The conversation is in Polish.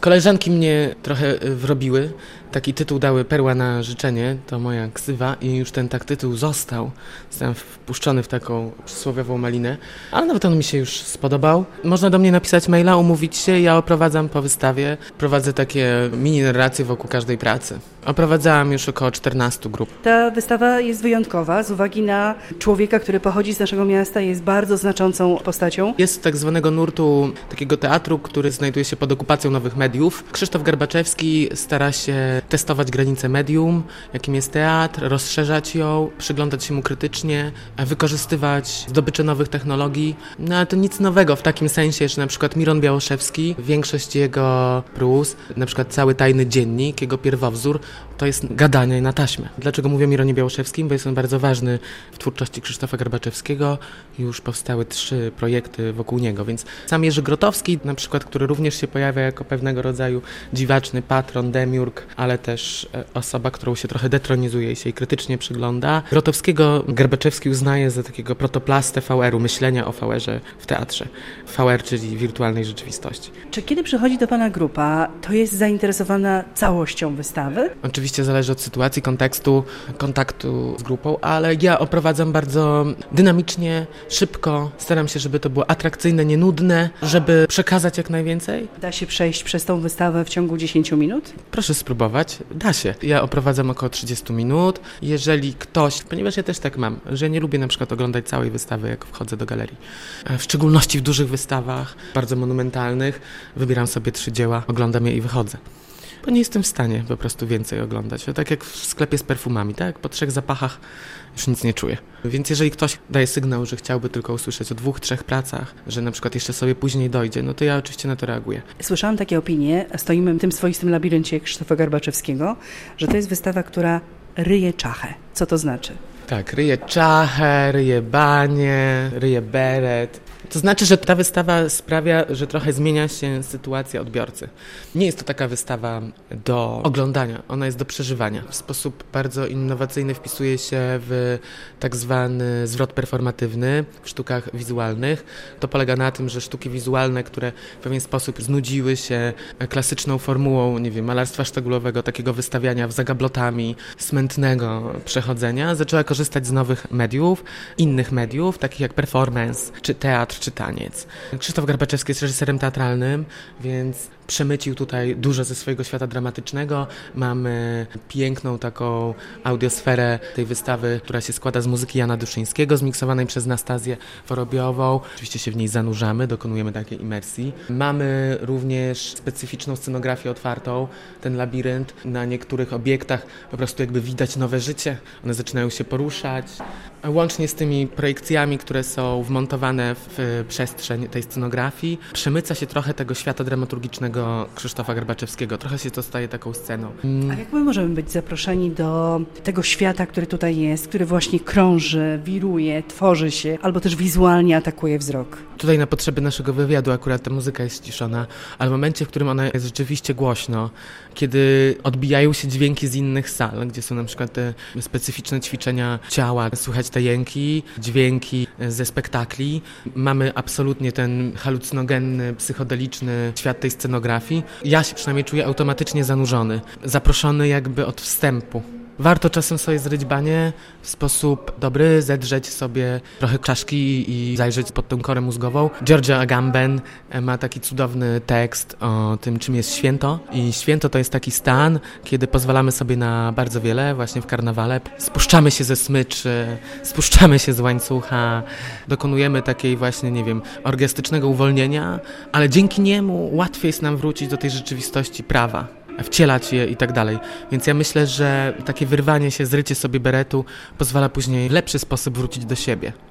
Koleżanki mnie trochę wrobiły. Taki tytuł dały Perła na życzenie, to moja ksywa i już ten tak tytuł został. Zostałem wpuszczony w taką przysłowiową malinę, ale nawet on mi się już spodobał. Można do mnie napisać maila, umówić się, ja oprowadzam po wystawie. Prowadzę takie mini narracje wokół każdej pracy. Oprowadzałam już około 14 grup. Ta wystawa jest wyjątkowa z uwagi na człowieka, który pochodzi z naszego miasta, jest bardzo znaczącą postacią. Jest z tak zwanego nurtu takiego teatru, który znajduje się pod okupacją nowych mediów. Krzysztof Garbaczewski stara się testować granice medium, jakim jest teatr, rozszerzać ją, przyglądać się mu krytycznie, wykorzystywać zdobycze nowych technologii. No ale to nic nowego w takim sensie, że na przykład Miron Białoszewski, większość jego prus, na przykład cały Tajny Dziennik, jego pierwowzór, to jest gadanie na taśmę. Dlaczego mówię o Mironie Białoszewskim? Bo jest on bardzo ważny w twórczości Krzysztofa Garbaczewskiego. Już powstały 3 projekty wokół niego, więc sam Jerzy Grotowski, na przykład, który również się pojawia jako pewnego rodzaju dziwaczny patron, demiurg, ale też osoba, którą się trochę detronizuje i się jej krytycznie przygląda. Grotowskiego Garbaczewski uznaje za takiego protoplastę VR-u, myślenia o VR-ze w teatrze. VR, czyli wirtualnej rzeczywistości. Czy kiedy przychodzi do Pana grupa, to jest zainteresowana całością wystawy? Oczywiście zależy od sytuacji, kontaktu z grupą, ale ja oprowadzam bardzo dynamicznie, szybko. Staram się, żeby to było atrakcyjne, nie nudne, żeby przekazać jak najwięcej. Da się przejść przez tą wystawę w ciągu 10 minut? Proszę spróbować, da się. Ja oprowadzam około 30 minut. Jeżeli ktoś, ponieważ ja też tak mam, że nie lubię na przykład oglądać całej wystawy, jak wchodzę do galerii. W szczególności w dużych wystawach, bardzo monumentalnych, wybieram sobie 3 dzieła, oglądam je i wychodzę. Bo nie jestem w stanie po prostu więcej oglądać. Tak jak w sklepie z perfumami, tak? Po 3 zapachach już nic nie czuję. Więc jeżeli ktoś daje sygnał, że chciałby tylko usłyszeć o 2-3 pracach, że na przykład jeszcze sobie później dojdzie, no to ja oczywiście na to reaguję. Słyszałam takie opinie, stoimy w tym swoistym labiryncie Krzysztofa Garbaczewskiego, że to jest wystawa, która ryje czachę. Co to znaczy? Tak, ryje czachę, ryje banie, ryje beret. To znaczy, że ta wystawa sprawia, że trochę zmienia się sytuacja odbiorcy. Nie jest to taka wystawa do oglądania, ona jest do przeżywania. W sposób bardzo innowacyjny wpisuje się w tak zwany zwrot performatywny w sztukach wizualnych. To polega na tym, że sztuki wizualne, które w pewien sposób znudziły się klasyczną formułą, nie wiem, malarstwa szczególowego, takiego wystawiania w zagablotami, smętnego przechodzenia, zaczęła korzystać z nowych mediów, innych mediów, takich jak performance, czy teatr, czy taniec. Krzysztof Garbaczewski jest reżyserem teatralnym, więc przemycił tutaj dużo ze swojego świata dramatycznego. Mamy piękną taką audiosferę tej wystawy, która się składa z muzyki Jana Duszyńskiego, zmiksowanej przez Nastazję Worobiową. Oczywiście się w niej zanurzamy, dokonujemy takiej imersji. Mamy również specyficzną scenografię otwartą, ten labirynt. Na niektórych obiektach po prostu jakby widać nowe życie. One zaczynają się poruszać. Łącznie z tymi projekcjami, które są wmontowane w przestrzeń tej scenografii, przemyca się trochę tego świata dramaturgicznego Krzysztofa Garbaczewskiego. Trochę się to staje taką sceną. A jak my możemy być zaproszeni do tego świata, który tutaj jest, który właśnie krąży, wiruje, tworzy się, albo też wizualnie atakuje wzrok? Tutaj na potrzeby naszego wywiadu akurat ta muzyka jest ściszona, ale w momencie, w którym ona jest rzeczywiście głośno, kiedy odbijają się dźwięki z innych sal, gdzie są na przykład te specyficzne ćwiczenia ciała, słychać te jęki, dźwięki ze spektakli. Mamy absolutnie ten halucynogenny, psychodeliczny świat tej scenografii. Ja się przynajmniej czuję automatycznie zanurzony, zaproszony jakby od wstępu. Warto czasem sobie zryć banie w sposób dobry, zedrzeć sobie trochę czaszki i zajrzeć pod tę korę mózgową. Giorgio Agamben ma taki cudowny tekst o tym, czym jest święto. I święto to jest taki stan, kiedy pozwalamy sobie na bardzo wiele, właśnie w karnawale. Spuszczamy się ze smyczy, spuszczamy się z łańcucha, dokonujemy takiej właśnie, nie wiem, orgiastycznego uwolnienia, ale dzięki niemu łatwiej jest nam wrócić do tej rzeczywistości prawa, wcielać je i tak dalej. Więc ja myślę, że takie wyrwanie się, zrycie sobie beretu pozwala później w lepszy sposób wrócić do siebie.